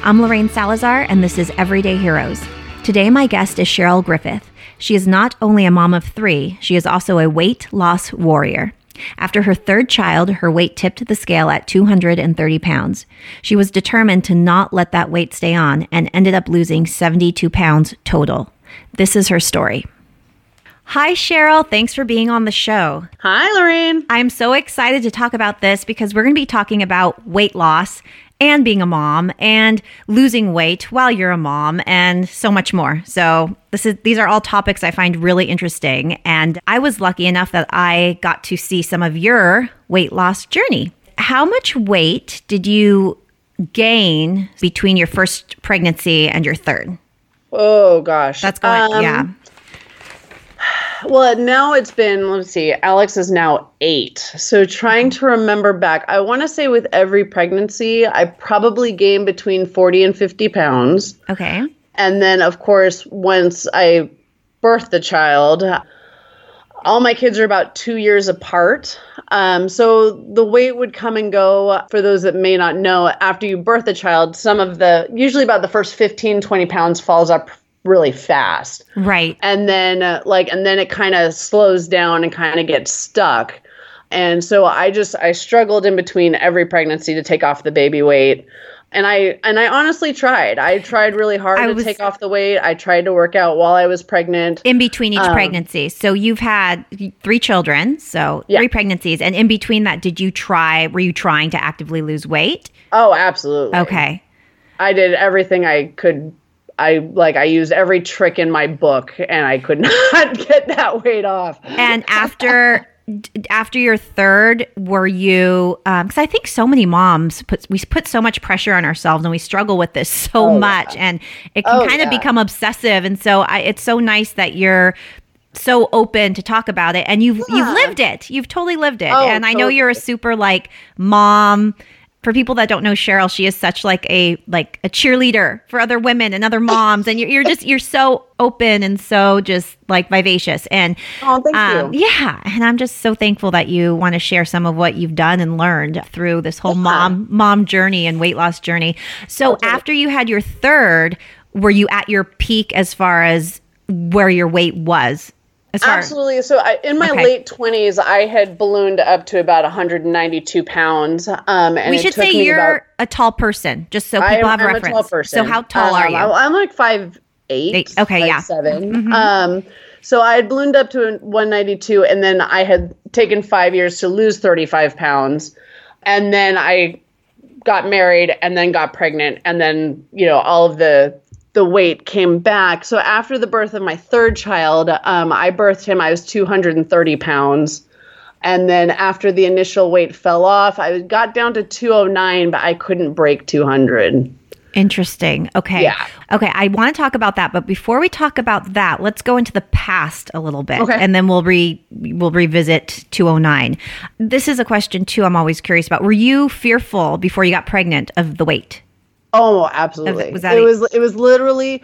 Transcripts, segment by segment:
I'm Lorraine Salazar, and this is Everyday Heroes. Today, my guest is Cheryl Griffith. She is not only a mom of 3, she is also a weight loss warrior. After her 3rd child, her weight tipped the scale at 230 pounds. She was determined to not let that weight stay on and ended up losing 72 pounds total. This is her story. Hi, Cheryl. Thanks for being on the show. Hi, Lorraine. I'm so excited to talk about this because we're going to be talking about weight loss and being a mom and losing weight while you're a mom and so much more. So these are all topics I find really interesting. And I was lucky enough that I got to see some of your weight loss journey. How much weight did you gain between your first pregnancy and your 3rd? Oh, gosh. That's going, yeah. Well, now it's been, let's see, Alex is now 8. So trying to remember back, I want to say with every pregnancy, I probably gained between 40 and 50 pounds. Okay. And then, of course, once I birthed the child, all my kids are about 2 years apart. So the weight would come and go. For those that may not know, after you birth a child, usually about the first 15, 20 pounds falls up really fast. Right. And then it kind of slows down and kind of gets stuck. And so I struggled in between every pregnancy to take off the baby weight. And I honestly tried. I tried really hard to take off the weight. I tried to work out while I was pregnant. In between each pregnancy. So you've had 3 children, so 3 pregnancies. And in between that, were you trying to actively lose weight? Oh, absolutely. Okay. I did everything I could. I used every trick in my book and I could not get that weight off. And after your 3rd, were you, because I think so many moms we put so much pressure on ourselves and we struggle with this so much and it can kind of become obsessive. And so it's so nice that you're so open to talk about it and you've lived it. You've totally lived it. And I know you're a super mom. For people that don't know Cheryl, she is such a cheerleader for other women and other moms, and you're so open and so just vivacious. And thank you. Yeah, and I'm just so thankful that you want to share some of what you've done and learned through this whole mom journey and weight loss journey. So after you had your 3rd, were you at your peak as far as where your weight was? Absolutely. So in my late 20s, I had ballooned up to about 192 pounds. And we should say you're a tall person, just so people have reference. I'm a tall person. So how tall are you? I'm 5'8". Okay, 5'7". Mm-hmm. So I had ballooned up to 192, and then I had taken 5 years to lose 35 pounds. And then I got married and then got pregnant. And then, all of the weight came back. So after the birth of my 3rd child, I birthed him, I was 230 pounds. And then after the initial weight fell off, I got down to 209, but I couldn't break 200. Interesting. Okay. Yeah. Okay. I want to talk about that. But before we talk about that, let's go into the past a little bit. Okay. And then we'll revisit 209. This is a question too I'm always curious about. Were you fearful before you got pregnant of the weight? Oh, absolutely. It was literally,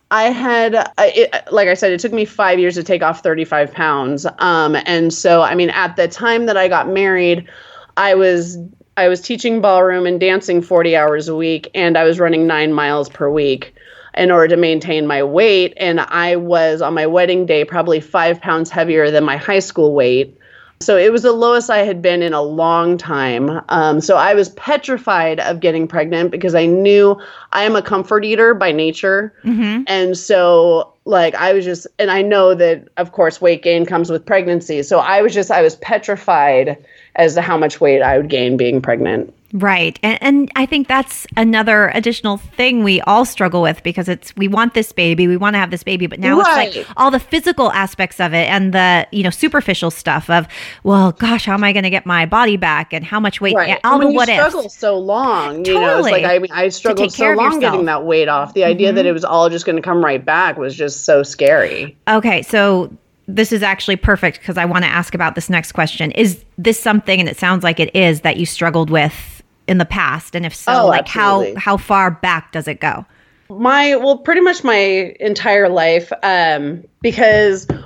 like I said, it took me 5 years to take off 35 pounds. And so, at the time that I got married, I was teaching ballroom and dancing 40 hours a week, and I was running 9 miles per week in order to maintain my weight. And I was on my wedding day, probably 5 pounds heavier than my high school weight. So it was the lowest I had been in a long time. So I was petrified of getting pregnant because I knew I am a comfort eater by nature. Mm-hmm. And so and I know that, of course, weight gain comes with pregnancy. So I was petrified as to how much weight I would gain being pregnant. Right. And I think that's another additional thing we all struggle with because we want this baby, we want to have this baby, but now it's all the physical aspects of it and the, superficial stuff of, well, gosh, how am I going to get my body back and how much weight? Right. Yeah, all the what ifs. You struggle so long. Totally. I struggled so long getting that weight off. The idea that it was all just going to come right back was just so scary. Okay. So this is actually perfect because I want to ask about this next question. Is this something, and it sounds like it is, that you struggled with in the past? And if so, how far back does it go? Pretty much my entire life, because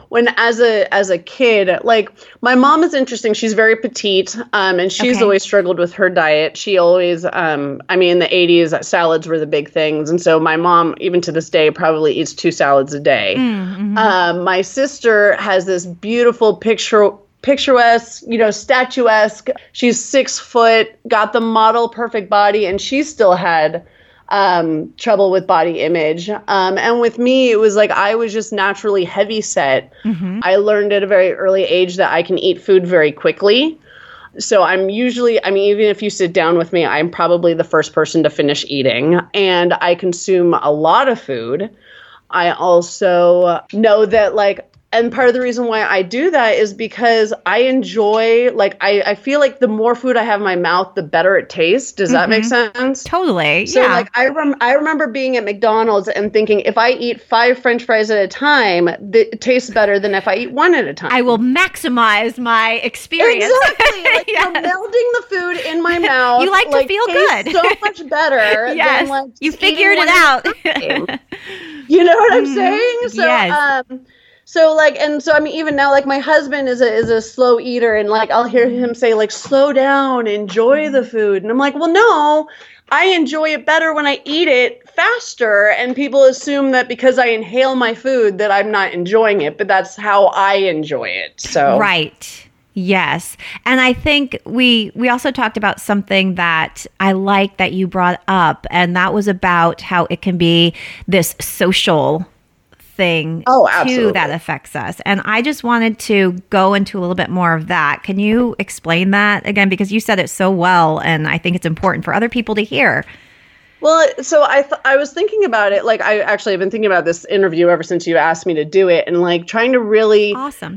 when as a kid, like my mom is interesting. She's very petite, and she's always struggled with her diet. She always, I mean, in the 80s, salads were the big things. And so my mom, even to this day, probably eats 2 salads a day. Mm-hmm. My sister has this beautiful picturesque, statuesque. She's 6 foot, got the model perfect body, and she still had trouble with body image. And with me, it was like I was just naturally heavy set. Mm-hmm. I learned at a very early age that I can eat food very quickly. So I'm usually, I mean, even if you sit down with me, I'm probably the first person to finish eating. And I consume a lot of food. I also know that, like, and part of the reason why I do that is because I enjoy, like, I feel like the more food I have in my mouth, the better it tastes. Does that make sense? Totally. So, like, I remember being at McDonald's and thinking, if I eat 5 French fries at a time, it tastes better than if I eat 1 at a time. I will maximize my experience. Exactly. Like, yes. Melting the food in my mouth. You like to feel good. So much better. Yes. Than, like, you figured it out. You know what I'm saying? So, yes. So like, and so I mean, even now, like my husband is a slow eater, and like I'll hear him say like, slow down, enjoy the food, and I'm like, well, no, I enjoy it better when I eat it faster, and people assume that because I inhale my food that I'm not enjoying it, but that's how I enjoy it. So right. Yes. And I think we also talked about something that I like that you brought up, and that was about how it can be this social thing too that affects us. And I just wanted to go into a little bit more of that. Can you explain that again? Because you said it so well, and I think it's important for other people to hear. Well, so I was thinking about it. Like, I actually have been thinking about this interview ever since you asked me to do it, and like trying to really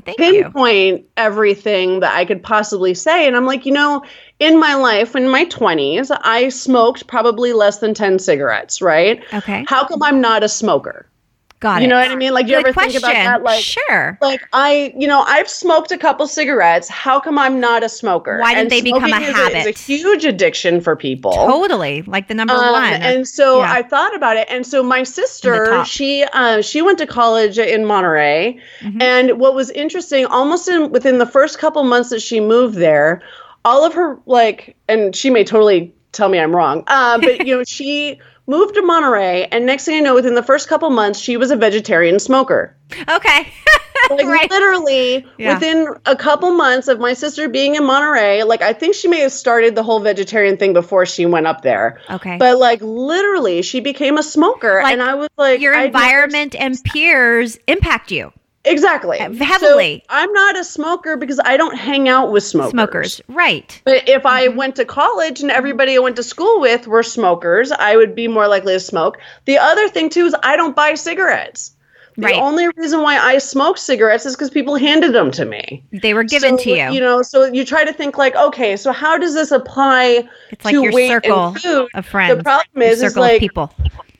pinpoint everything that I could possibly say. And I'm like, in my life, in my 20s, I smoked probably less than 10 cigarettes, right? Okay. How come I'm not a smoker? Got it. You know what I mean? Like, do you ever think about that? Like, sure. Like, I've smoked a couple cigarettes. How come I'm not a smoker? Why didn't they become a habit? It's a huge addiction for people. Totally. Like the number one. And so I thought about it. And so my sister, she went to college in Monterey. Mm-hmm. And what was interesting, almost within the first couple months that she moved there, all of her, like, and she may totally tell me I'm wrong, but, she moved to Monterey, and next thing I know, within the first couple months, she was a vegetarian smoker. Okay. Like, right. Literally, within a couple months of my sister being in Monterey, like, I think she may have started the whole vegetarian thing before she went up there. Okay. But, like, literally, she became a smoker, and I was like... Your environment and peers impact you. Exactly. Heavily. So I'm not a smoker because I don't hang out with smokers. Right. But if I went to college and everybody I went to school with were smokers, I would be more likely to smoke. The other thing, too, is I don't buy cigarettes. The only reason why I smoke cigarettes is because people handed them to me. They were given to you. So you try to think like, okay, so how does this apply like to your weight circle and food? Of friends. The problem is like, people.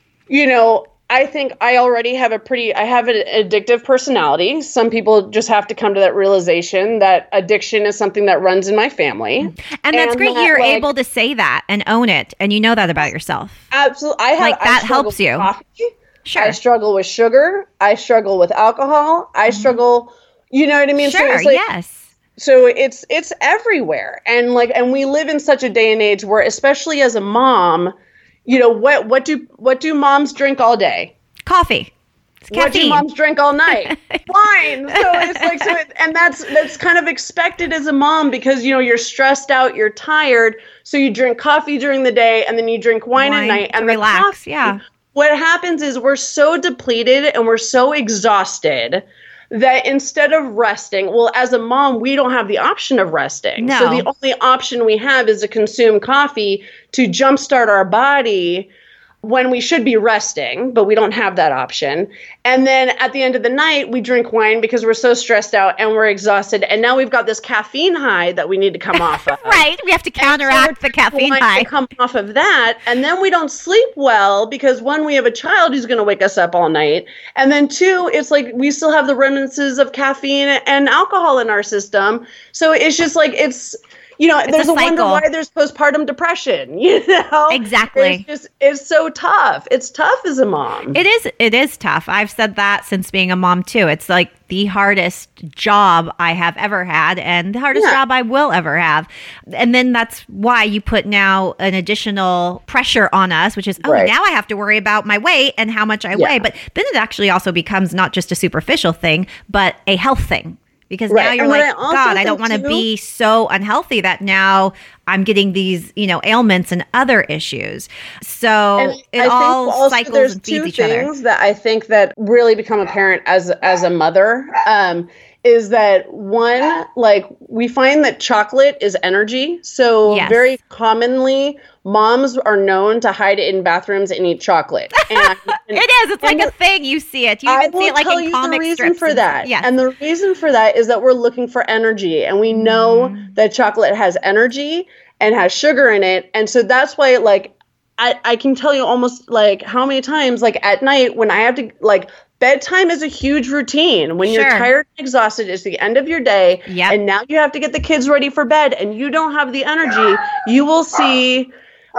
I think I already have an addictive personality. Some people just have to come to that realization that addiction is something that runs in my family. And that's great. You're able to say that and own it. And you know that about yourself. Absolutely. That helps you. Coffee. Sure. I struggle with sugar. I struggle with alcohol. I struggle, you know what I mean? Sure, so yes. So it's everywhere. And we live in such a day and age where, especially as a mom, what do moms drink all day? Coffee. What do moms drink all night? Wine. So it's like and that's kind of expected as a mom because you're stressed out, you're tired, so you drink coffee during the day and then you drink wine at night and relax. What happens is we're so depleted and we're so exhausted that instead of resting, well, as a mom, we don't have the option of resting. No. So the only option we have is to consume coffee to jumpstart our body when we should be resting, but we don't have that option. And then at the end of the night, we drink wine because we're so stressed out and we're exhausted. And now we've got this caffeine high that we need to come off of. Right. We have to counteract the caffeine high. To come off of that. And then we don't sleep well because one, we have a child who's going to wake us up all night. And then two, it's like we still have the remnants of caffeine and alcohol in our system. So it's just like, it's, there's a wonder why there's postpartum depression, Exactly. It's so tough. It's tough as a mom. It is tough. I've said that since being a mom too. It's like the hardest job I have ever had and the hardest job I will ever have. And then that's why you put now an additional pressure on us, which is, now I have to worry about my weight and how much I weigh. But then it actually also becomes not just a superficial thing, but a health thing. Because now you're like, God, I don't want to be so unhealthy that now I'm getting these, ailments and other issues. So it all cycles and feeds each other. There's two things that I think that really become apparent as a mother. Is that one, like we find that chocolate is energy. So very commonly moms are known to hide it in bathrooms and eat chocolate. And it is. It's like a thing. You see it. You even see it like in comic strips. The reason for that. And the reason for that is that we're looking for energy. And we know that chocolate has energy and has sugar in it. And so that's why I can tell you almost like how many times at night when I have to bedtime is a huge routine. When you're tired and exhausted, it's the end of your day. And now you have to get the kids ready for bed and you don't have the energy. You will see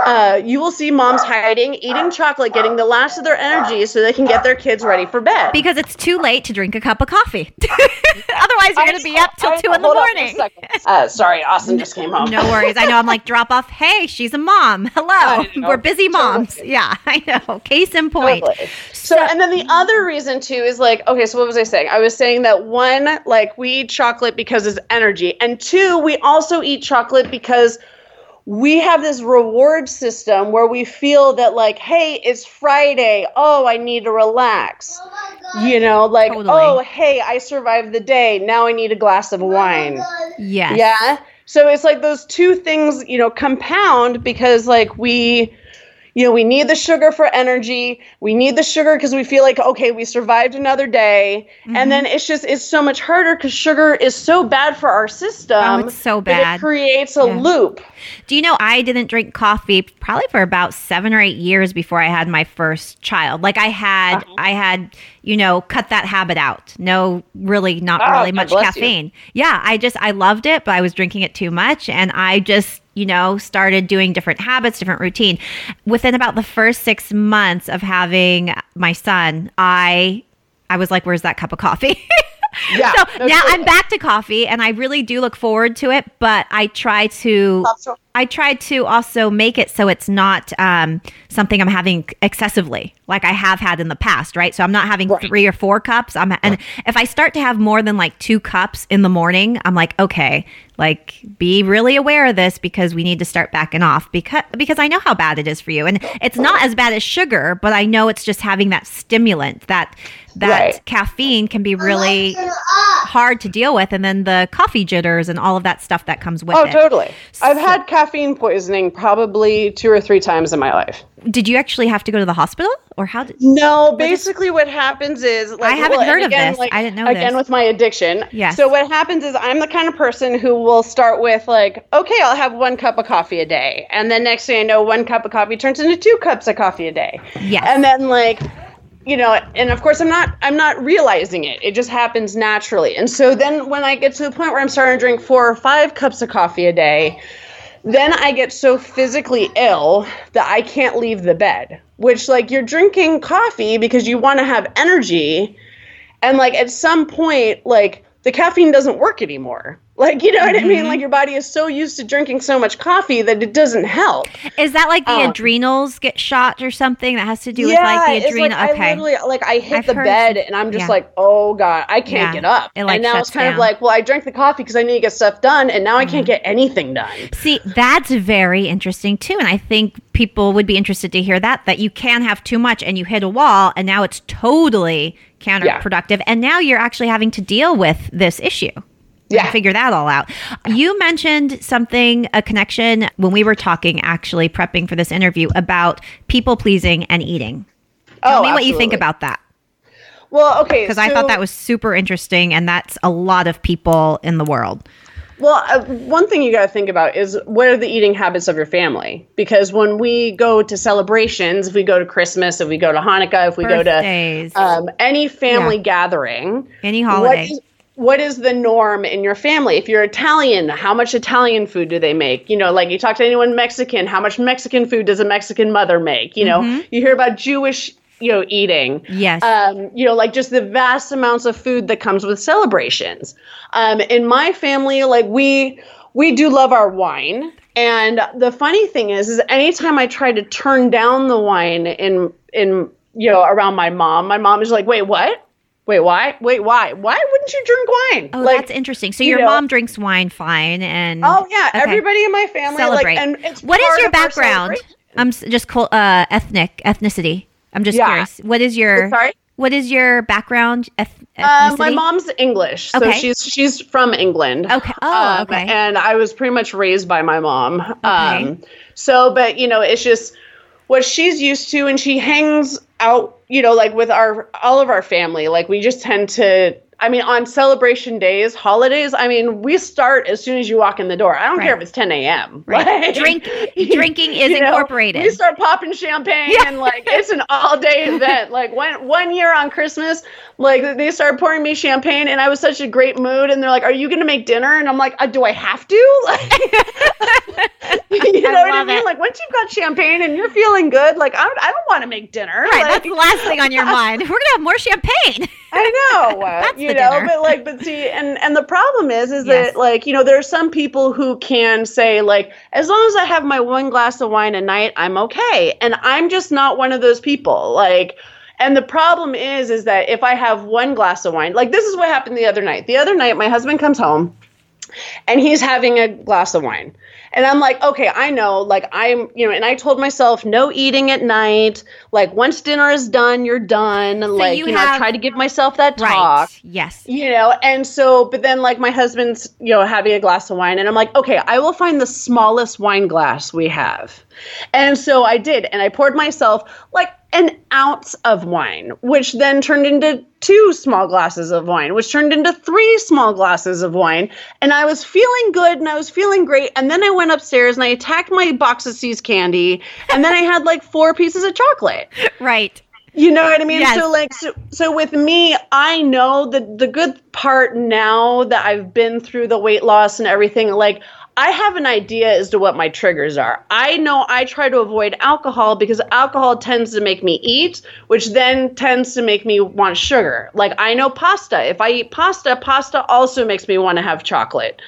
moms hiding, eating chocolate, getting the last of their energy so they can get their kids ready for bed. Because it's too late to drink a cup of coffee. Otherwise, you're going to be up till 2 in the morning. Sorry, Austin just came home. No worries. I know. I'm like, drop off. Hey, she's a mom. Hello. We're busy moms. Totally. Yeah, I know. Case in point. Totally. So, and then the other reason too is so what was I saying? I was saying that one, we eat chocolate because it's energy. And two, we also eat chocolate because we have this reward system where we feel that hey, it's Friday. Oh, I need to relax. Totally. Oh, hey, I survived the day. Now I need a glass of wine. Yes. Yeah. So it's those two things, compound because we need the sugar for energy. We need the sugar because we feel okay, we survived another day. And then it's so much harder because sugar is so bad for our system. Oh, it's so bad. It creates a loop. Do you know I didn't drink coffee probably for about 7 or 8 years before I had my first child. I had, cut that habit out. No, really, not really much caffeine. You. Yeah, I loved it, but I was drinking it too much. And I just, started doing different habits, different routine. Within about the first 6 months of having my son, I was like, where's that cup of coffee? Yeah. So now I'm back to coffee and I really do look forward to it, but I try to also make it so it's not something I'm having excessively like I have had in the past, right? So I'm not having 3 or 4 cups. And if I start to have more than 2 cups in the morning, I'm like, okay, be really aware of this because we need to start backing off because I know how bad it is for you. And it's not as bad as sugar, but I know it's just having that stimulant that caffeine can be really hard to deal with. And then the coffee jitters and all of that stuff that comes with it. Oh, totally. I've had caffeine poisoning probably 2 or 3 times in my life. Did you actually have to go to the hospital or how did? No, basically what happens is I haven't heard of this. I didn't know this. Again, with my addiction. Yes. So what happens is I'm the kind of person who will start with okay, I'll have 1 cup of coffee a day. And then next thing I know, 1 cup of coffee turns into 2 cups of coffee a day. Yes. And then and of course I'm not realizing it. It just happens naturally. And so then when I get to the point where I'm starting to drink 4 or 5 cups of coffee a day, then I get so physically ill that I can't leave the bed, which you're drinking coffee because you want to have energy. And at some point, the caffeine doesn't work anymore. You know what I mean? Your body is so used to drinking so much coffee that it doesn't help. Is that the adrenals get shot or something that has to do with the adrenal? Okay. I literally, I hit the bed and I'm just oh God, I can't get up. It, and now it's kind of well, I drank the coffee because I need to get stuff done and now I can't get anything done. See, that's very interesting too. And I think people would be interested to hear that you can have too much and you hit a wall and now it's totally counterproductive. And now you're actually having to deal with this issue. Figure that all out. You mentioned a connection when we were talking, actually prepping for this interview about people pleasing and eating. Tell me what you think about that. Well, okay. Because I thought that was super interesting and that's a lot of people in the world. Well, one thing you got to think about is what are the eating habits of your family? Because when we go to celebrations, if we go to Christmas, if we go to Hanukkah, if we go to any family gathering, any holiday. what is the norm in your family? If you're Italian, how much Italian food do they make? You know, like you talk to anyone Mexican, how much Mexican food does a Mexican mother make? You know, you hear about Jewish, you know, eating. Yes. You know, like just the vast amounts of food that comes with celebrations. In my family, like we do love our wine. And the funny thing is anytime I try to turn down the wine in you know, around my mom is like, wait, what? Wait, why? Wait, why? Why wouldn't you drink wine? Oh, like, that's interesting. So your mom drinks wine fine, and oh yeah, okay. Everybody in my family celebrate. Like, and it's what is your background? I'm just ethnicity. I'm just curious. What is your What is your background? Ethnicity? My mom's English, so she's from England. Okay. Oh, okay. And I was pretty much raised by my mom. Okay. So, but you know, it's just what she's used to, and she hangs out, you know, like with all of our family. Like we just tend to, I mean, on celebration days, holidays, I mean, we start as soon as you walk in the door. I don't care if it's 10 a.m. Right. Like, drinking is incorporated. We start popping champagne and like it's an all-day event. Like one year on Christmas, like they started pouring me champagne and I was such a great mood. And they're like, "Are you going to make dinner?" And I'm like, "Do I have to?" Like, you know what I mean? Like once you've got champagne and you're feeling good, like I don't want to make dinner. Right, like, that's the last thing on your mind. We're gonna have more champagne. I know. That's you the know, dinner. but see, and the problem is that like, you know, there are some people who can say like, as long as I have my one glass of wine a night, I'm okay. And I'm just not one of those people. Like, and the problem is that if I have one glass of wine, like this is what happened the other night. The other night, my husband comes home and he's having a glass of wine. And I'm like, okay, I know, like I'm, you know, and I told myself no eating at night. Like once dinner is done, you're done. So like, you know, I try to give myself that talk. Yes. You know, and so, but then like my husband's, you know, having a glass of wine and I'm like, okay, I will find the smallest wine glass we have. And so I did. And I poured myself like an ounce of wine, which then turned into 2 small glasses of wine, which turned into 3 small glasses of wine. And I was feeling good and I was feeling great. And then I went upstairs and I attacked my box of See's candy. And then I had like 4 pieces of chocolate. Right. You know what I mean? Yes. So like, so with me, I know that the good part now that I've been through the weight loss and everything, like I have an idea as to what my triggers are. I know I try to avoid alcohol because alcohol tends to make me eat, which then tends to make me want sugar. Like I know pasta. If I eat pasta, pasta also makes me want to have chocolate.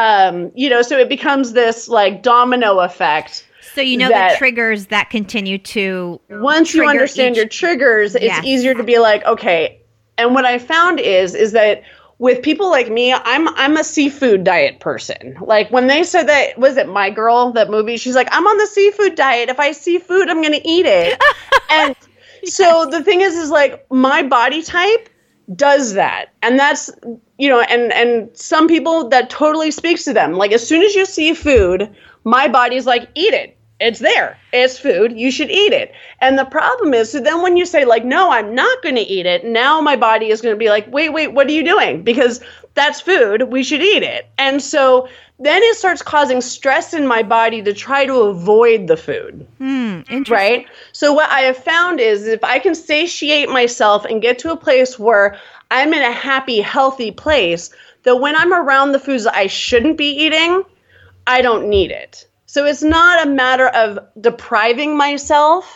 You know, so it becomes this like domino effect. So you know the triggers that continue to once you understand your triggers, it's easier to be like, okay. And what I found is that with people like me, I'm a seafood diet person. Like when they said that, was it My Girl, that movie? She's like, I'm on the seafood diet. If I see food, I'm going to eat it. And so the thing is like my body type does that. And that's, you know, and some people that totally speaks to them. Like as soon as you see food, my body's like, eat it. It's there. It's food. You should eat it. And the problem is, so then when you say like, no, I'm not going to eat it. Now my body is going to be like, wait, what are you doing? Because that's food. We should eat it. And so then it starts causing stress in my body to try to avoid the food. Interesting. Right? So what I have found is if I can satiate myself and get to a place where I'm in a happy, healthy place, that when I'm around the foods that I shouldn't be eating, I don't need it. So it's not a matter of depriving myself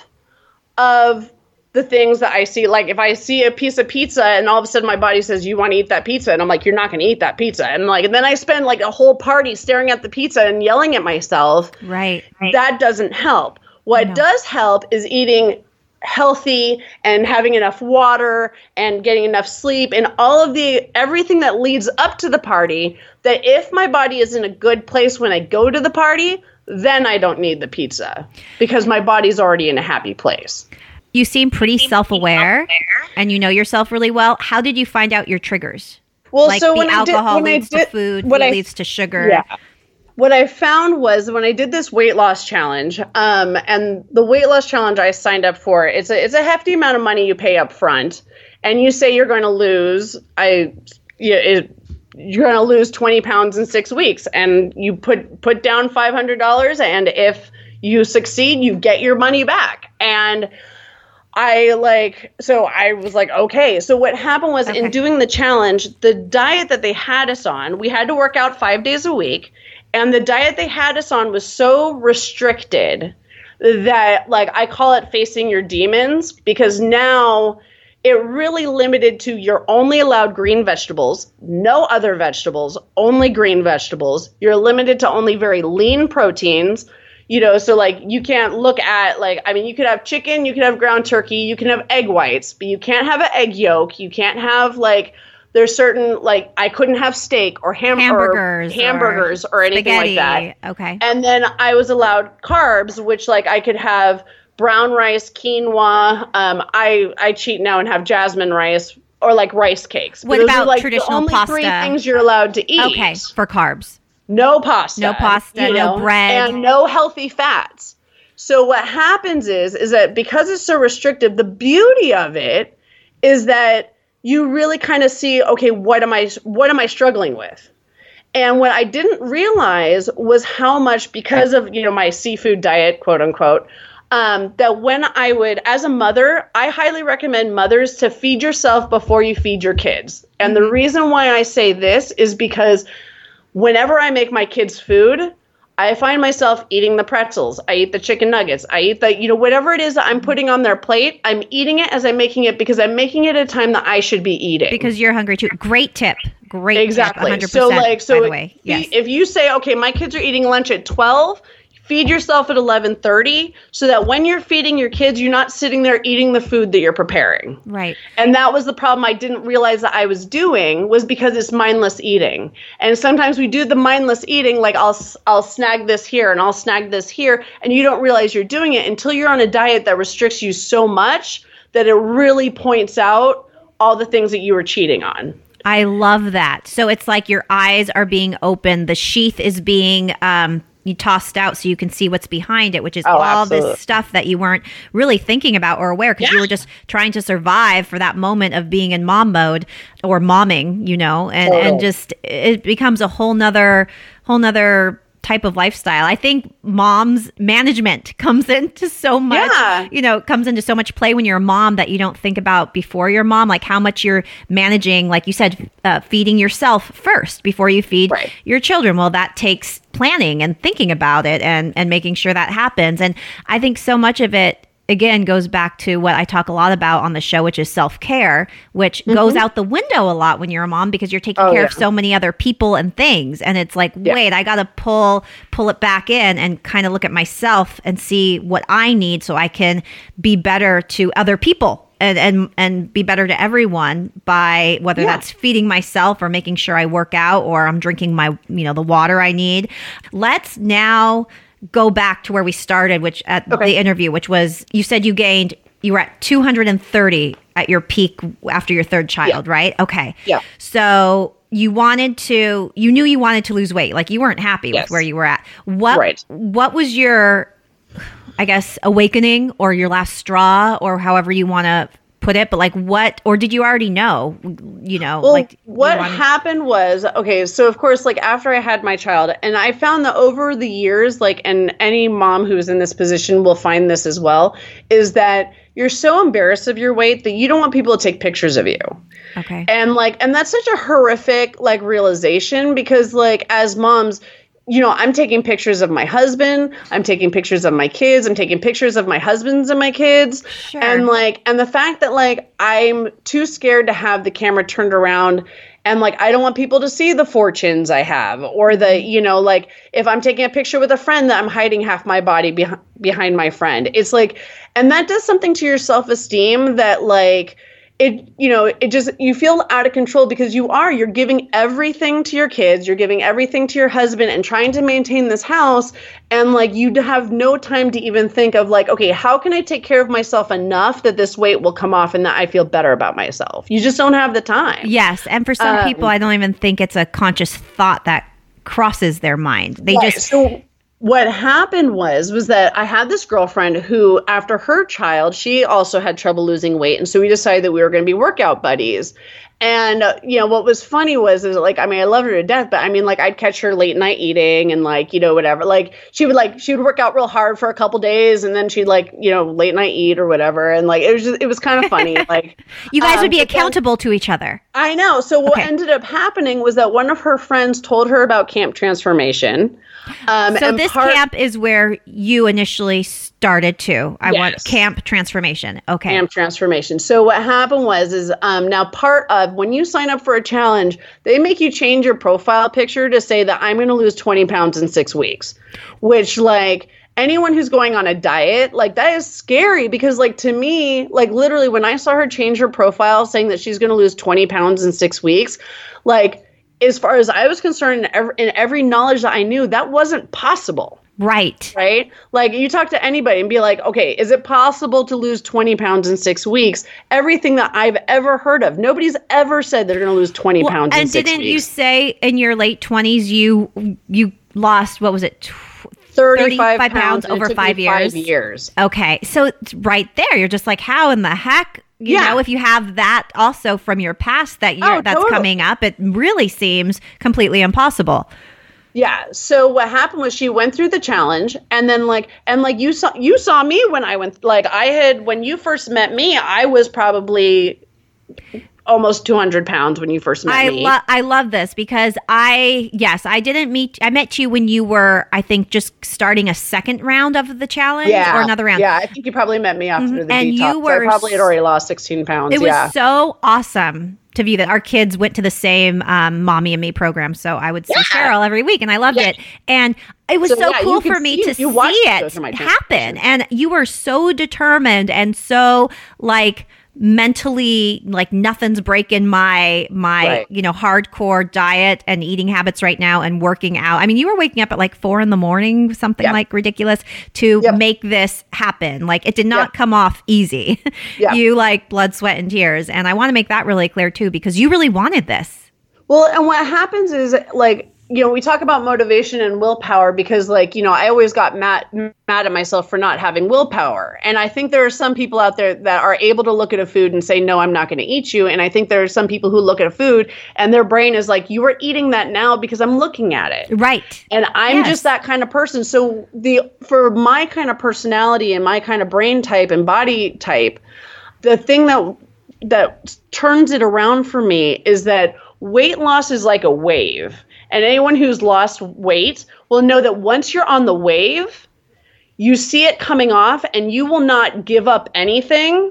of the things that I see. Like if I see a piece of pizza and all of a sudden my body says, you want to eat that pizza? And I'm like, you're not going to eat that pizza. And like, and then I spend like a whole party staring at the pizza and yelling at myself. Right. That doesn't help. What does help is eating healthy and having enough water and getting enough sleep and all of everything that leads up to the party, that if my body is in a good place when I go to the party, then I don't need the pizza because my body's already in a happy place. You seem pretty self-aware and you know yourself really well. How did you find out your triggers? Well, like so the when alcohol leads to food, food leads to sugar. Yeah. What I found was when I did this weight loss challenge, and the weight loss challenge I signed up for, it's a hefty amount of money you pay up front, and you say you're going to lose. You're going to lose 20 pounds in 6 weeks, and you put down $500, and if you succeed, you get your money back. And so I was like, okay. So what happened was in doing the challenge, the diet that they had us on, we had to work out 5 days a week. And the diet they had us on was so restricted that, like, I call it facing your demons, because now it really limited to you're only allowed green vegetables, no other vegetables, only green vegetables. You're limited to only very lean proteins. So like you can't look at you could have chicken, you could have ground turkey, you can have egg whites, but you can't have an egg yolk. You can't have there's certain I couldn't have steak or hamburgers or anything spaghetti. Like that. Okay. And then I was allowed carbs, which I could have brown rice, quinoa. I cheat now and have jasmine rice or rice cakes. What about traditional the only pasta? 3 things you're allowed to eat. Okay, for carbs. No pasta. No pasta, no bread. And no healthy fats. So what happens is that because it's so restrictive, the beauty of it is that you really kind of see, okay, what am I struggling with? And what I didn't realize was how much, because of, my seafood diet, quote unquote, that when I would, as a mother, I highly recommend mothers to feed yourself before you feed your kids. And the reason why I say this is because whenever I make my kids food, I find myself eating the pretzels. I eat the chicken nuggets. I eat the, whatever it is that I'm putting on their plate, I'm eating it as I'm making it because I'm making it at a time that I should be eating. Because you're hungry too. Great tip. Great exactly. tip. 100%, So by the way. Yes. If you say, okay, my kids are eating lunch at 12, feed yourself at 11:30 so that when you're feeding your kids, you're not sitting there eating the food that you're preparing. Right. And that was the problem I didn't realize that I was doing, was because it's mindless eating. And sometimes we do the mindless eating, I'll snag this here and I'll snag this here, and you don't realize you're doing it until you're on a diet that restricts you so much that it really points out all the things that you were cheating on. I love that. So it's like your eyes are being opened, the sheath is being you tossed out so you can see what's behind it, which is all absolutely. This stuff that you weren't really thinking about or aware because you were just trying to survive for that moment of being in mom mode or momming, and just it becomes a whole nother type of lifestyle. I think mom's management comes into so much, comes into so much play when you're a mom that you don't think about before you're a mom, like how much you're managing, like you said, feeding yourself first before you feed your children. Well, that takes planning and thinking about it and making sure that happens. And I think so much of it, again, goes back to what I talk a lot about on the show, which is self-care, which goes out the window a lot when you're a mom because you're taking care of so many other people and things. And it's like, wait, I got to pull it back in and kind of look at myself and see what I need so I can be better to other people and be better to everyone by whether that's feeding myself or making sure I work out or I'm drinking my, the water I need. Let's now go back to where we started, which at the interview, which was, you said you were at 230 at your peak after your third child, right? Okay. Yeah. So you knew you wanted to lose weight. Like you weren't happy with where you were at. What was your, I guess, awakening or your last straw or however you want to put it, but or did you already know, what happened was, so of course, after I had my child, and I found that over the years, and any mom who's in this position will find this as well, is that you're so embarrassed of your weight that you don't want people to take pictures of you. Okay. And that's such a horrific, realization because, as moms, I'm taking pictures of my husband. I'm taking pictures of my kids. I'm taking pictures of my husbands and my kids. Sure. And and the fact that I'm too scared to have the camera turned around and I don't want people to see the fortunes I have or the, if I'm taking a picture with a friend that I'm hiding half my body behind my friend. It's and that does something to your self-esteem that you feel out of control because you're giving everything to your kids, you're giving everything to your husband and trying to maintain this house. And you have no time to even think of okay, how can I take care of myself enough that this weight will come off and that I feel better about myself? You just don't have the time. Yes. And for some people, I don't even think it's a conscious thought that crosses their mind. They just... So what happened was that I had this girlfriend who, after her child, she also had trouble losing weight. And so we decided that we were going to be workout buddies. And, what was funny was, like, I mean, I love her to death, but I mean, like, I'd catch her late night eating and like, whatever, like she would work out real hard for a couple days and then she'd like, late night eat or whatever. And like, it was kind of funny. Like you guys would be accountable to each other. I know. So what ended up happening was that one of her friends told her about Camp Transformation. So this camp is where you initially started to. I want Camp Transformation. Okay. Camp Transformation. So what happened is now part of when you sign up for a challenge, they make you change your profile picture to say that I'm going to lose 20 pounds in 6 weeks, which like anyone who's going on a diet, like that is scary because like to me, like literally when I saw her change her profile saying that she's going to lose 20 pounds in 6 weeks, like as far as I was concerned, in every knowledge that I knew, that wasn't possible. Right. Right? Like you talk to anybody and be like, okay, is it possible to lose 20 pounds in 6 weeks? Everything that I've ever heard of, nobody's ever said they're going to lose 20 pounds in 6 weeks. And didn't you say in your late 20s you lost, what was it, 35 pounds over 5 years? 5 years. Okay. So it's right there. You're just like, how in the heck? You know, if you have that also from your past that's totally coming up, it really seems completely impossible. Yeah. So what happened was she went through the challenge and then you saw me when I went, like when you first met me, I was probably almost 200 pounds when you first met me. I love this because I met you when you were, I think, just starting a second round of the challenge or another round. Yeah, I think you probably met me after the and detox. You were, I probably had already lost 16 pounds. It was so awesome to view that our kids went to the same Mommy and Me program. So I would see Cheryl every week and I loved it. And it was so cool for me to see it happen. And you were so determined and so like mentally, like nothing's breaking my hardcore diet and eating habits right now and working out. I mean, you were waking up at like 4 a.m, something like ridiculous to make this happen. Like it did not come off easy. You like blood, sweat, and tears. And I want to make that really clear too, because you really wanted this. Well, and what happens is like, we talk about motivation and willpower because like, I always got mad at myself for not having willpower. And I think there are some people out there that are able to look at a food and say, no, I'm not going to eat you. And I think there are some people who look at a food and their brain is like, you are eating that now because I'm looking at it. Right. And I'm just that kind of person. So for my kind of personality and my kind of brain type and body type, the thing that turns it around for me is that weight loss is like a wave. And anyone who's lost weight will know that once you're on the wave, you see it coming off and you will not give up anything.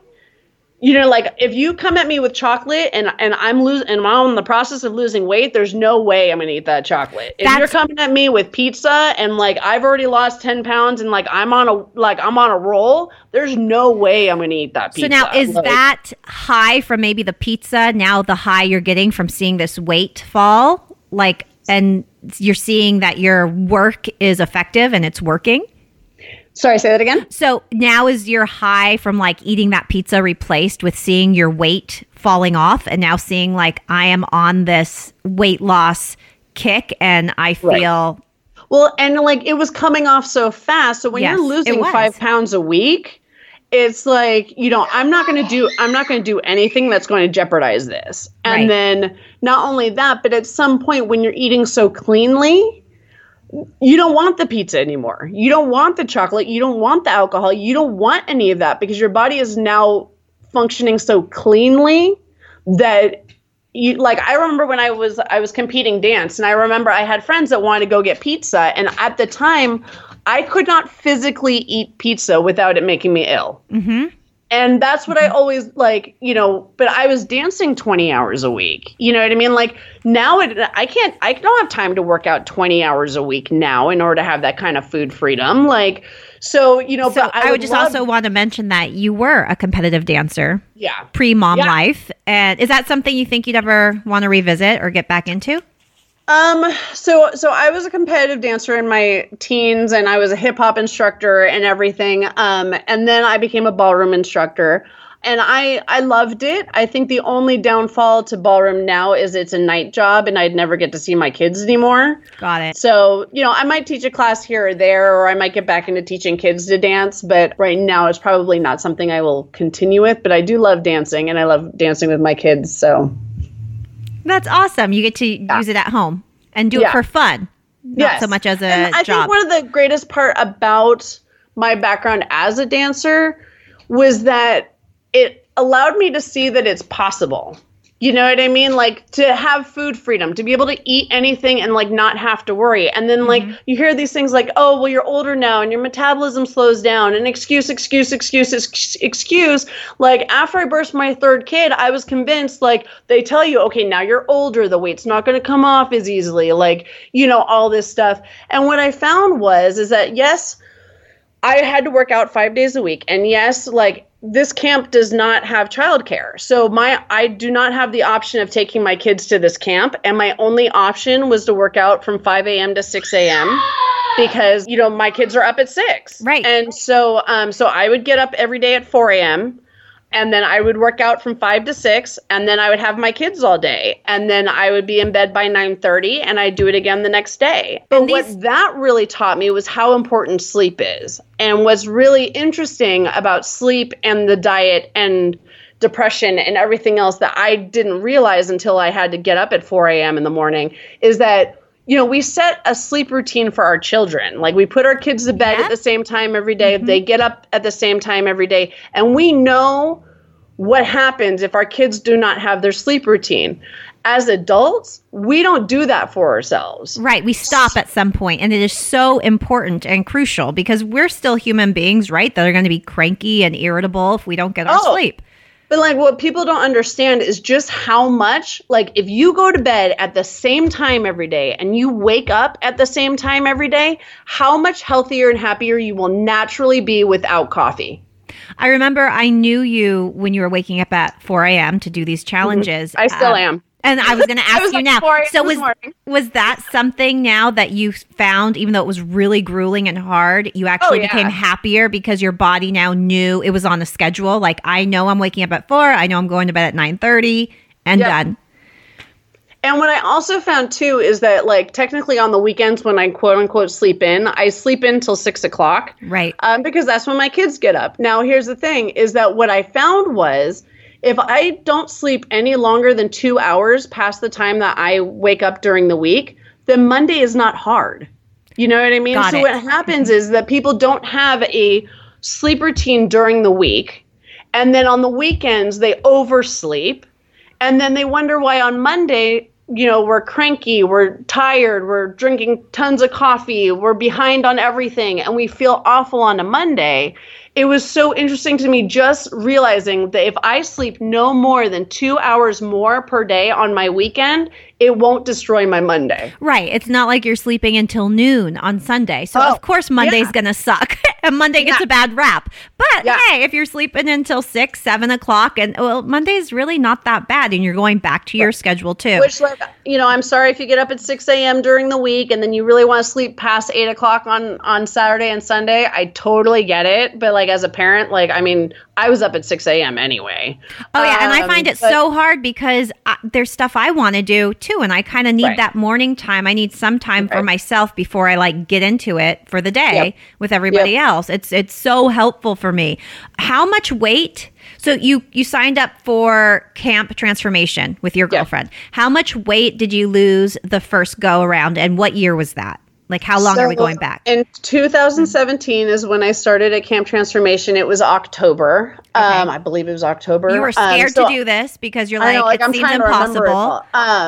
Like if you come at me with chocolate and I'm in the process of losing weight, there's no way I'm going to eat that chocolate. If you're coming at me with pizza and like I've already lost 10 pounds and like I'm on a roll, there's no way I'm going to eat that pizza. So now is that high from maybe the pizza now the high you're getting from seeing this weight fall? Like, and you're seeing that your work is effective and it's working? Sorry, say that again? So now is your high from like eating that pizza replaced with seeing your weight falling off and now seeing like I am on this weight loss kick and I feel... Well, and like it was coming off so fast. So when you're losing 5 pounds a week, it's like, I'm not going to do anything that's going to jeopardize this. And then not only that, but at some point when you're eating so cleanly, you don't want the pizza anymore. You don't want the chocolate. You don't want the alcohol. You don't want any of that because your body is now functioning so cleanly that I remember when I was competing dance and I remember I had friends that wanted to go get pizza. And at the time I could not physically eat pizza without it making me ill. Mm-hmm. And that's what I always but I was dancing 20 hours a week. You know what I mean? Like now I don't have time to work out 20 hours a week now in order to have that kind of food freedom. Like, but I would just also want to mention that you were a competitive dancer. Yeah. Pre-mom life. And is that something you think you'd ever want to revisit or get back into? So I was a competitive dancer in my teens and I was a hip hop instructor and everything. And then I became a ballroom instructor and I loved it. I think the only downfall to ballroom now is it's a night job and I'd never get to see my kids anymore. Got it. So, I might teach a class here or there, or I might get back into teaching kids to dance, but right now it's probably not something I will continue with, but I do love dancing and I love dancing with my kids. So That's awesome. You get to use it at home and do it for fun, not so much as a I job. think one of the greatest part about my background as a dancer was that it allowed me to see that it's possible. You know what I mean? Like to have food freedom, to be able to eat anything and like not have to worry. And then like you hear these things like, oh, well, you're older now and your metabolism slows down and excuse. Like after I birthed my third kid, I was convinced like they tell you, okay, now you're older. The weight's not going to come off as easily. Like, you know, all this stuff. And what I found is that, yes, I had to work out 5 days a week. And yes, like this camp does not have childcare. So I do not have the option of taking my kids to this camp. And my only option was to work out from 5 a.m. to 6 a.m. because, you know, my kids are up at 6. Right. And so I would get up every day at 4 a.m. and then I would work out from 5 to 6, and then I would have my kids all day. And then I would be in bed by 9:30, and I'd do it again the next day. But what that really taught me was how important sleep is. And what's really interesting about sleep and the diet and depression and everything else that I didn't realize until I had to get up at 4 a.m. in the morning is that, you know, we set a sleep routine for our children. Like we put our kids to bed at the same time every day. They get up at the same time every day. And we know what happens if our kids do not have their sleep routine. As adults, we don't do that for ourselves. Right. We stop at some point, and it is so important and crucial because we're still human beings, right? That are going to be cranky and irritable if we don't get our sleep. But like what people don't understand is just how much, like if you go to bed at the same time every day and you wake up at the same time every day, how much healthier and happier you will naturally be without coffee. I remember I knew you when you were waking up at 4 a.m. to do these challenges. I still am. And I was going to ask you now. So was that something now that you found, even though it was really grueling and hard, you actually became happier because your body now knew it was on a schedule? Like, I know I'm waking up at 4. I know I'm going to bed at 9:30 and done. And what I also found too is that like technically on the weekends when I quote unquote sleep in, I sleep in till 6 o'clock. Right. Because that's when my kids get up. Now, here's the thing is that what I found was if I don't sleep any longer than 2 hours past the time that I wake up during the week, then Monday is not hard. You know what I mean? So what happens is that people don't have a sleep routine during the week. And then on the weekends, they oversleep. And then they wonder why on Monday, you know, we're cranky, we're tired, we're drinking tons of coffee, we're behind on everything, and we feel awful on a Monday. It was so interesting to me just realizing that if I sleep no more than 2 hours more per day on my weekend, it won't destroy my Monday. Right. It's not like you're sleeping until noon on Sunday. So, of course, Monday's going to suck. And Monday gets a bad rap. But, hey, if you're sleeping until 6, 7 o'clock, and Monday's really not that bad. And you're going back to your schedule, too. Which, like, you know, I'm sorry if you get up at 6 a.m. during the week and then you really want to sleep past 8 o'clock on Saturday and Sunday. I totally get it. But, like, as a parent, like, I mean, I was up at 6 a.m. anyway. Oh, yeah. And I find it so hard because there's stuff I want to do, too. And I kind of need that morning time. I need some time for myself before I, like, get into it for the day with everybody else. It's so helpful for me. How much weight? So you signed up for Camp Transformation with your girlfriend. How much weight did you lose the first go around, and what year was that? Like, how long are we going back? In 2017 is when I started at Camp Transformation. It was October. Okay. I believe it was October. You were scared to do this because you're like, it seems impossible.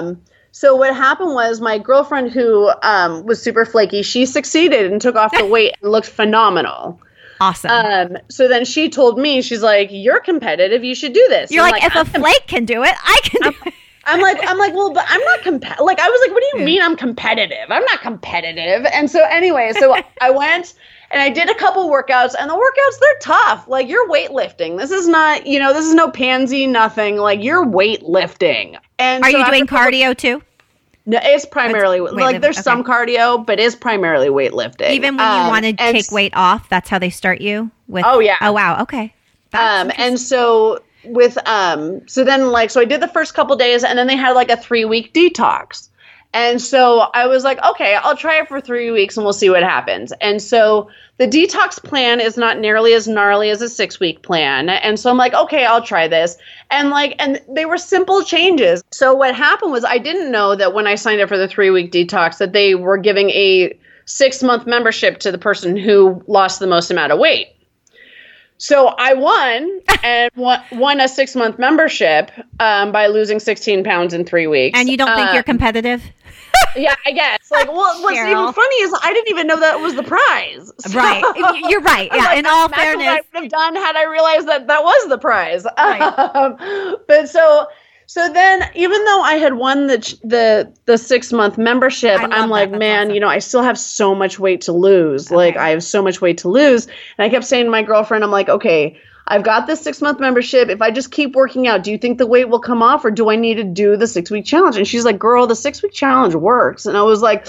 So what happened was my girlfriend who was super flaky, she succeeded and took off the weight and looked phenomenal. Awesome. So then she told me, she's like, you're competitive. You should do this. You're like, if a flake can do it, I can do it. I'm like, well, but I'm not competitive. Like, I was like, what do you mean I'm competitive? I'm not competitive. And so anyway, so I went and I did a couple workouts, and the workouts, they're tough. Like, you're weightlifting. This is not, you know, this is no pansy, nothing. Like, you're weightlifting. And are you doing cardio too? No, it's primarily like there's some cardio, but it's primarily weightlifting. Even when you want to take weight off, that's how they start you with. Oh yeah. Oh wow. Okay. And so with so then like so I did the first couple days, and then they had like a 3-week detox. And so I was like, okay, I'll try it for 3 weeks and we'll see what happens. And so the detox plan is not nearly as gnarly as a 6-week plan. And so I'm like, okay, I'll try this. And they were simple changes. So what happened was I didn't know that when I signed up for the 3-week detox that they were giving a 6-month membership to the person who lost the most amount of weight. So I won and won a 6-month membership by losing 16 pounds in 3 weeks. And you don't think you're competitive? Yeah, I guess. Like, well, what's even funny is I didn't even know that was the prize. So, right. You're right. Yeah. In all fairness, what I would have done had I realized that was the prize. Right. But so then, even though I had won the 6-month membership, I'm like, man, awesome. I still have so much weight to lose. Okay. Like, I have so much weight to lose. And I kept saying to my girlfriend, I'm like, okay, I've got this 6-month membership. If I just keep working out, do you think the weight will come off or do I need to do the 6-week challenge? And she's like, girl, the 6-week challenge works. And I was like,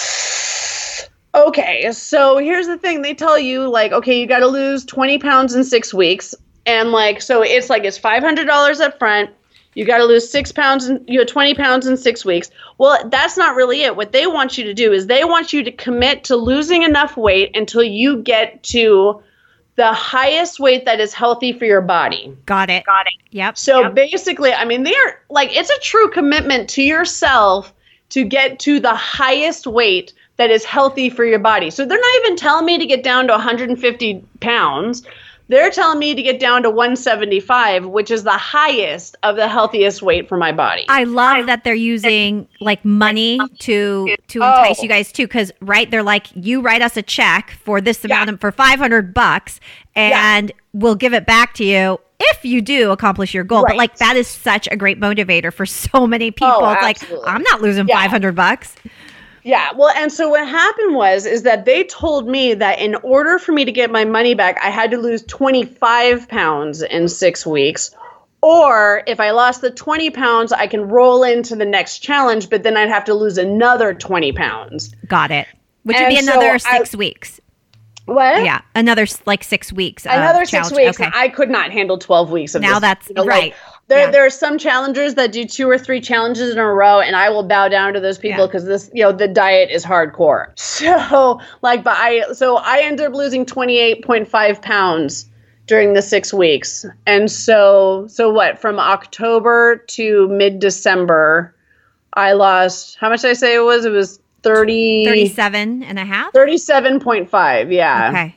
okay, so here's the thing. They tell you like, okay, you got to lose 20 pounds in 6 weeks. And so it's $500 up front. You got to lose 6 pounds and 20 pounds in 6 weeks. Well, that's not really it. What they want you to do is they want you to commit to losing enough weight until you get to the highest weight that is healthy for your body. Got it. Yep. So basically, they're it's a true commitment to yourself to get to the highest weight that is healthy for your body. So they're not even telling me to get down to 150 pounds. They're telling me to get down to 175, which is the highest of the healthiest weight for my body. I love that they're using money to entice you guys too, because they're like, you write us a check for this amount for $500, and we'll give it back to you if you do accomplish your goal. Right. But that is such a great motivator for so many people. It's like, I'm not losing $500. Yeah. Well, and so what happened is that they told me that in order for me to get my money back, I had to lose 25 pounds in 6 weeks. Or if I lost the 20 pounds, I can roll into the next challenge, but then I'd have to lose another 20 pounds. Got it. Which would be another 6 weeks. What? Yeah. Another 6 weeks. Another 6 challenge. weeks. Okay. I could not handle 12 weeks of now this. That's right. There are some challengers that do 2 or 3 challenges in a row, and I will bow down to those people because this, the diet is hardcore. So I ended up losing 28.5 pounds during the 6 weeks. And so what, from October to mid-December, I lost, how much did I say it was? It was 37 and a half? 37.5, yeah. Okay.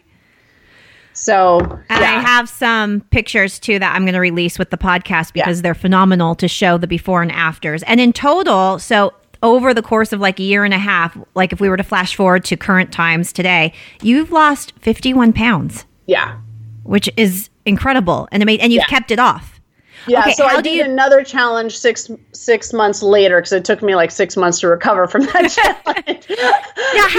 So, and I have some pictures too that I'm going to release with the podcast because they're phenomenal to show the before and afters. And in total, so over the course of a year and a half, if we were to flash forward to current times today, you've lost 51 pounds. Yeah. Which is incredible. And you've kept it off. Yeah, okay, so I did another challenge six months later because it took me 6 months to recover from that challenge. Yeah,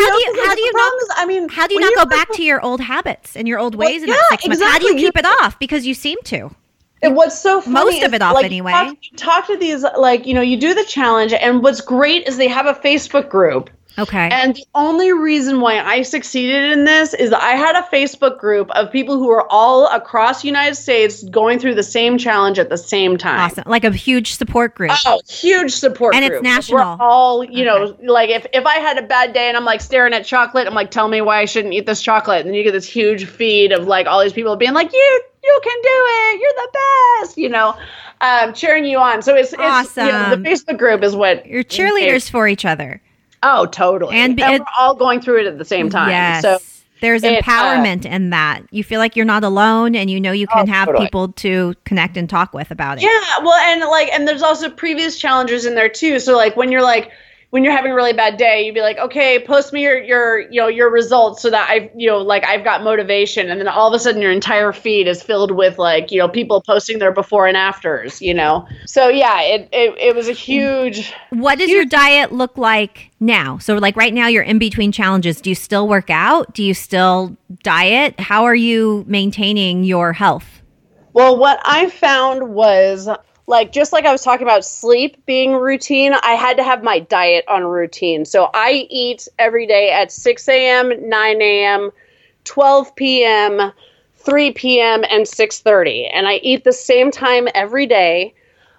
how do you not go back to your old habits and your old ways in that 6 months? Exactly. How do you keep it off? Because you seem to. And what's so funny most of it off anyway. You talk to these you do the challenge, and what's great is they have a Facebook group. Okay. And the only reason why I succeeded in this is that I had a Facebook group of people who were all across the United States going through the same challenge at the same time. Awesome. Like a huge support group. Oh, huge support group. And it's national. We're all, if I had a bad day and I'm staring at chocolate, I'm like, tell me why I shouldn't eat this chocolate. And then you get this huge feed of all these people being like, you can do it. You're the best, cheering you on. So it's awesome. The Facebook group is what. You're cheerleaders for each other. Oh, totally. And we're all going through it at the same time. Yes. So there's empowerment in that. You feel like you're not alone and you can have people to connect and talk with about it. Yeah. Well, and there's also previous challengers in there too. So when you're having a really bad day, you'd be like, okay, post me your results so that I've got motivation. And then all of a sudden your entire feed is filled with people posting their before and afters, So yeah, it was a huge. What does your diet look like now? So right now you're in between challenges. Do you still work out? Do you still diet? How are you maintaining your health? Well, what I found was just like I was talking about sleep being routine, I had to have my diet on routine. So I eat every day at 6 a.m., 9 a.m., 12 p.m., 3 p.m., and 6:30. And I eat the same time every day.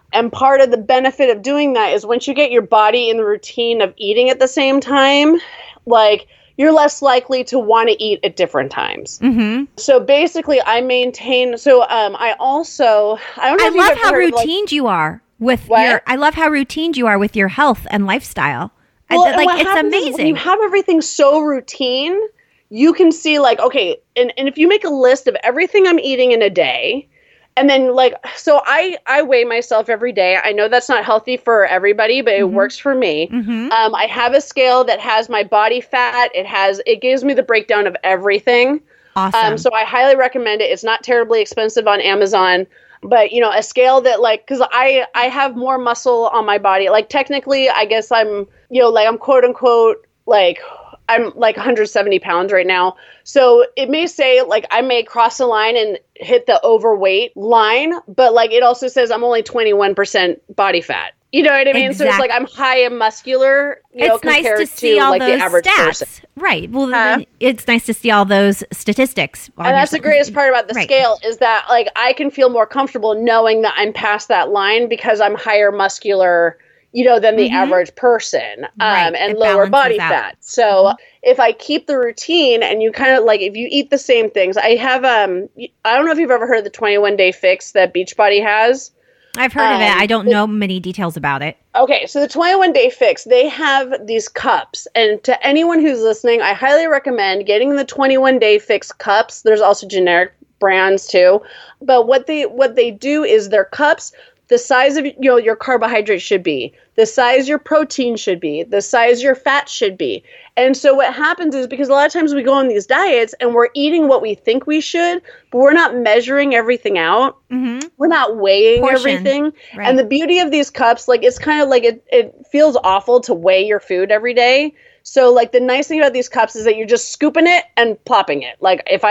And part of the benefit of doing that is once you get your body in the routine of eating at the same time, like you're less likely to want to eat at different times. Mm-hmm. So basically I maintain, I don't know if love how routined you are with I love how routined you are with your health and lifestyle. Well, it's amazing. When you have everything so routine, you can see like, okay, and if you make a list of everything I'm eating in a day, and then like, so I weigh myself every day. I know that's not healthy for everybody, but it works for me. Mm-hmm. I have a scale that has my body fat. It gives me the breakdown of everything. Awesome. So I highly recommend it. It's not terribly expensive on Amazon, but a scale that like, cause I have more muscle on my body. Like technically, I guess I'm, like I'm quote unquote, like I'm like 170 pounds right now. So it may say like I may cross a line and hit the overweight line, but like it also says I'm only 21% body fat. You know what I mean? Exactly. So it's like I'm high and muscular, it's compared nice to see all like those the average stats. person. Right. Well, then it's nice to see all those statistics. And that's the greatest part about the scale is that like I can feel more comfortable knowing that I'm past that line because I'm higher muscular, than the average person, and lower body fat. So if I keep the routine and you kind of like, if you eat the same things, I have, I don't know if you've ever heard of the 21-day fix that Beachbody has. I've heard of it. I don't know many details about it. Okay. So the 21-day fix, they have these cups, and to anyone who's listening, I highly recommend getting the 21-day fix cups. There's also generic brands too, but what they do is their cups, the size of your carbohydrate should be, the size your protein should be, the size your fat should be. And so what happens is, because a lot of times we go on these diets and we're eating what we think we should, but we're not measuring everything out. Mm-hmm. We're not weighing everything. Right. And the beauty of these cups, like it's kind of like it feels awful to weigh your food every day. So like the nice thing about these cups is that you're just scooping it and plopping it. Like if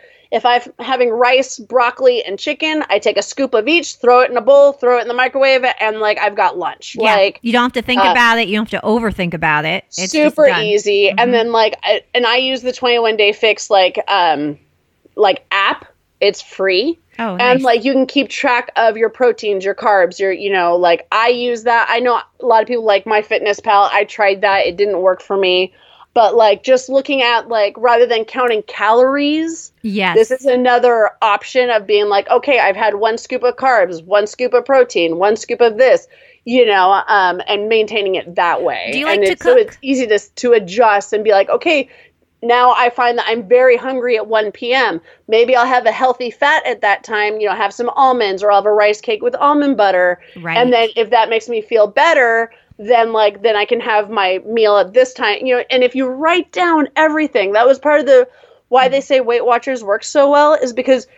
I'm having rice, broccoli, and chicken, I take a scoop of each, throw it in a bowl, throw it in the microwave, and like I've got lunch. Yeah, like you don't have to think about it. You don't have to overthink about it. It's super easy. Mm-hmm. And then like, I use the 21-day fix like app. It's free. Oh, nice. And like you can keep track of your proteins, your carbs, like I use that. I know a lot of people like MyFitnessPal. I tried that. It didn't work for me. But like just looking at like, rather than counting calories, yes, this is another option of being like, okay, I've had 1 scoop of carbs, 1 scoop of protein, 1 scoop of this, and maintaining it that way. Do you like and to cook? So it's easy to adjust and be like, okay, now I find that I'm very hungry at 1 p.m. Maybe I'll have a healthy fat at that time, have some almonds, or I'll have a rice cake with almond butter. Right. And then if that makes me feel better, then I can have my meal at this time, and if you write down everything, that was part of why they say Weight Watchers work so well, is because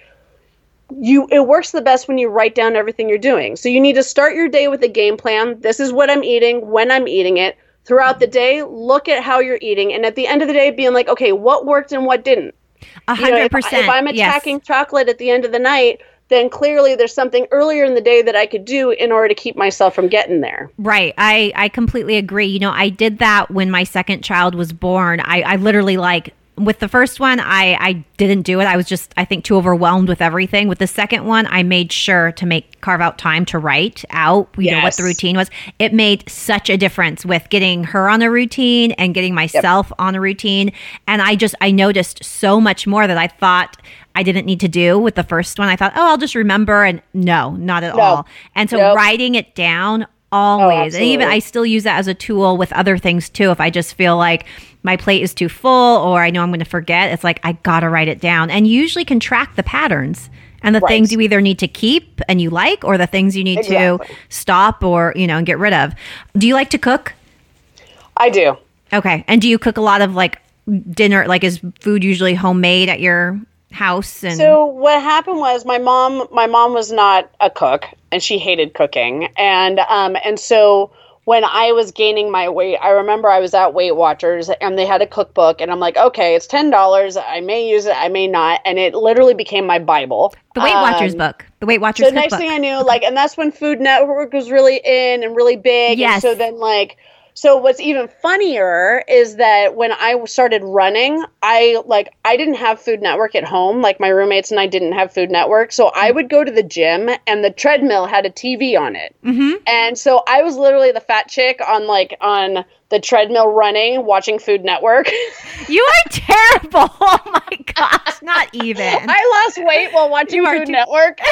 it works the best when you write down everything you're doing. So you need to start your day with a game plan. This is what I'm eating, when I'm eating it. Throughout the day, look at how you're eating. And at the end of the day, being like, okay, what worked and what didn't? 100%. If I'm attacking chocolate at the end of the night, then clearly there's something earlier in the day that I could do in order to keep myself from getting there. Right. I completely agree. I did that when my second child was born. I literally with the first one, I didn't do it. I was just, I think, too overwhelmed with everything. With the second one, I made sure to carve out time to write out, know, what the routine was. It made such a difference with getting her on a routine and getting myself on a routine. And I noticed so much more that I thought I didn't need to do with the first one. I thought, I'll just remember. And no, not at all. And so writing it down always. And even I still use that as a tool with other things too. If I just feel like my plate is too full or I know I'm going to forget, it's like, I got to write it down, and usually can track the patterns and the things you either need to keep and you like, or the things you need to stop or, and get rid of. Do you like to cook? I do. Okay. And do you cook a lot of dinner? Is food usually homemade at your house? And so what happened was my mom was not a cook, and she hated cooking. And so when I was gaining my weight, I remember I was at Weight Watchers and they had a cookbook, and I'm like, okay, it's $10. I may use it, I may not. And it literally became my Bible. The Weight Watchers book. The Weight Watchers cookbook. So next thing I knew, and that's when Food Network was really in and really big. Yes. And so then So what's even funnier is that when I started running, I didn't have Food Network at home. Like my roommates and I didn't have Food Network. So I would go to the gym and the treadmill had a TV on it. Mm-hmm. And so I was literally the fat chick on the treadmill running, watching Food Network. You are terrible. Oh my gosh, not even. I lost weight while watching Food Network.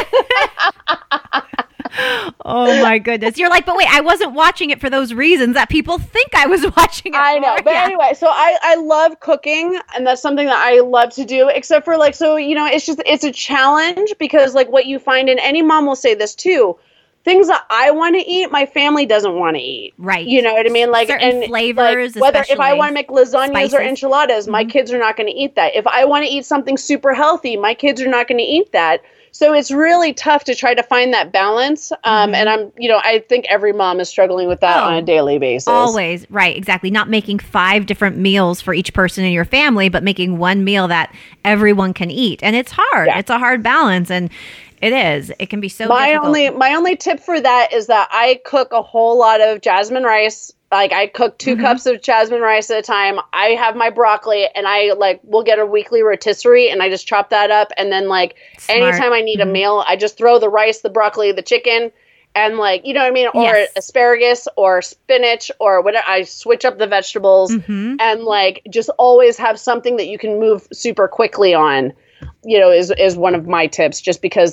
Oh my goodness. You're like, but wait, I wasn't watching it for those reasons that people think I was watching it I know. for. But anyway, so I love cooking, and that's something that I love to do, except for it's a challenge because like what you find, and any mom will say this too, things that I want to eat, my family doesn't want to eat. Right. You know what I mean? Like, certain flavors, like whether if I want to make lasagnas spices. or enchiladas, my kids are not going to eat that. If I want to eat something super healthy, my kids are not going to eat that. So it's really tough to try to find that balance. And I think every mom is struggling with that on a daily basis. Always. Right. Exactly. Not making 5 different meals for each person in your family, but making one meal that everyone can eat. And it's hard. Yeah. It's a hard balance. And it is. It can be so difficult. My only tip for that is that I cook a whole lot of jasmine rice. Like I cook 2 cups of jasmine rice at a time. I have my broccoli and we'll get a weekly rotisserie and I just chop that up. And then anytime I need a meal, I just throw the rice, the broccoli, the chicken, and you know what I mean? Or asparagus or spinach or whatever. I switch up the vegetables and just always have something that you can move super quickly on, is one of my tips just because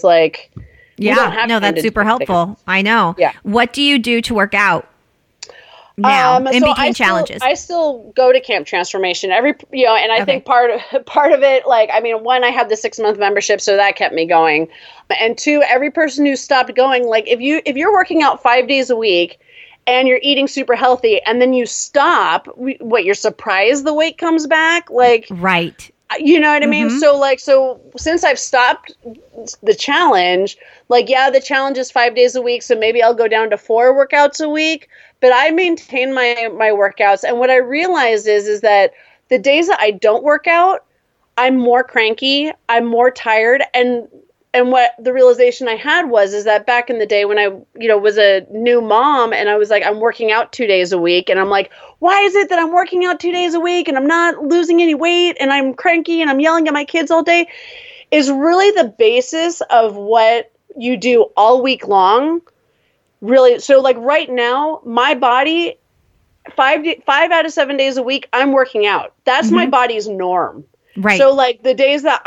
that's super helpful. I know. Yeah. What do you do to work out? Now, in between challenges, I still go to Camp Transformation and I think part of it, one, I had the 6-month membership, so that kept me going, and 2, every person who stopped going, if you're working out 5 days a week and you're eating super healthy, and then you stop, you're surprised the weight comes back, right. You know what I mean? So since I've stopped the challenge, the challenge is 5 days a week. So maybe I'll go down to 4 workouts a week, but I maintain my workouts. And what I realized is that the days that I don't work out, I'm more cranky, I'm more tired. And what the realization I had is that back in the day when I, was a new mom and I was I'm working out 2 days a week, and I'm like, why is it that I'm working out 2 days a week and I'm not losing any weight and I'm cranky and I'm yelling at my kids all day, is really the basis of what you do all week long. Really. So right now, my body, 5 out of 7 days a week, I'm working out. That's my body's norm. Right. So the days that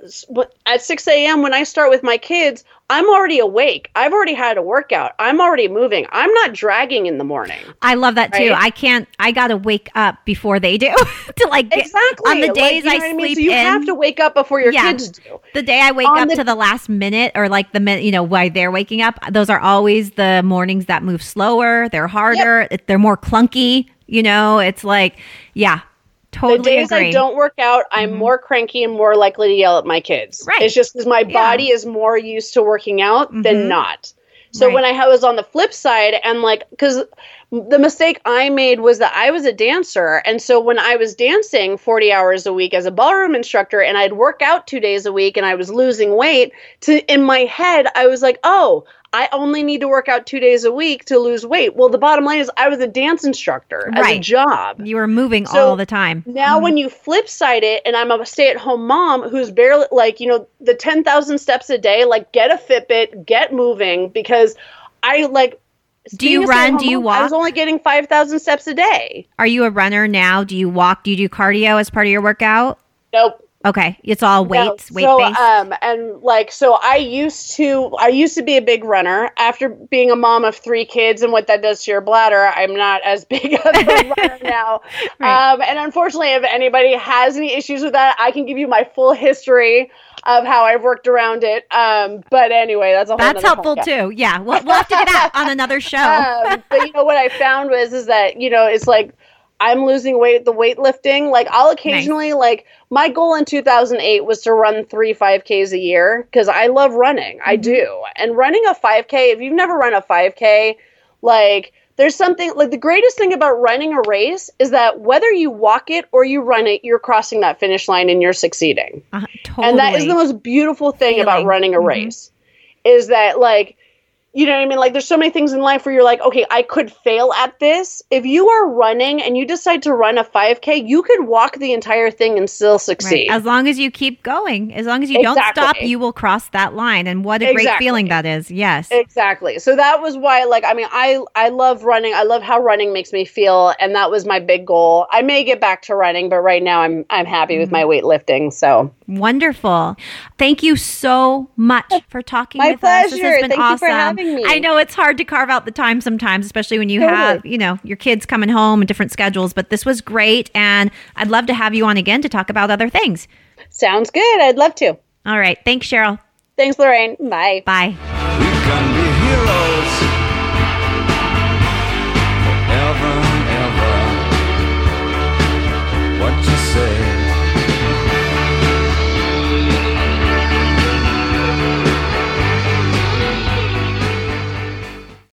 at 6 a.m. when I start with my kids, I'm already awake. I've already had a workout. I'm already moving. I'm not dragging in the morning. I love that too. I got to wake up before they do to exactly on the days I sleep So you have to wake up before your kids do. The day I wake up to the last minute or the minute, while they're waking up, those are always the mornings that move slower. They're harder. Yep. They're more clunky. It's totally the days agree. I don't work out, I'm more cranky and more likely to yell at my kids. Right. It's just because my body is more used to working out than not. So when I was on the flip side, and because the mistake I made was that I was a dancer. And so when I was dancing 40 hours a week as a ballroom instructor and I'd work out 2 days a week and I was losing weight, in my head, I was like, oh, I only need to work out 2 days a week to lose weight. Well, the bottom line is I was a dance instructor as a job. You were moving all the time. Now when you flip side it, and I'm a stay-at-home mom who's barely the 10,000 steps a day, get a Fitbit, get moving, because I do you run? Do you walk? I was only getting 5,000 steps a day. Are you a runner now? Do you walk? Do you do cardio as part of your workout? Nope. Okay, it's all weights, weight based. So I used to be a big runner. After being a mom of 3 kids and what that does to your bladder, I'm not as big of a runner now. Right. And unfortunately, if anybody has any issues with that, I can give you my full history of how I've worked around it. But anyway, that's helpful podcast too. Yeah, we'll have to get that on another show. But what I found is that it's I'm losing weight, the weightlifting. I'll occasionally, my goal in 2008 was to run 3 5Ks a year because I love running. I do. And running a 5K, if you've never run a 5K, there's something, the greatest thing about running a race is that whether you walk it or you run it, you're crossing that finish line and you're succeeding. Totally. And that is the most beautiful thing about running a race is that, You know what I mean? Like, there's so many things in life where you're like, okay, I could fail at this. If you are running and you decide to run a 5K, you could walk the entire thing and still succeed. Right. As long as you keep going, as long as you don't stop, you will cross that line. And what a great feeling that is. Yes. Exactly. So that was why, like, I mean, I love running. I love how running makes me feel. And that was my big goal. I may get back to running, but right now I'm happy with my weightlifting. So wonderful. Thank you so much for talking with us. This has been Thank awesome. you for having me. I know it's hard to carve out the time sometimes, especially when you have, your kids coming home and different schedules, but this was great. And I'd love to have you on again to talk about other things. Sounds good. I'd love to. All right. Thanks, Cheryl. Thanks, Lorraine. Bye. Bye. We can be heroes.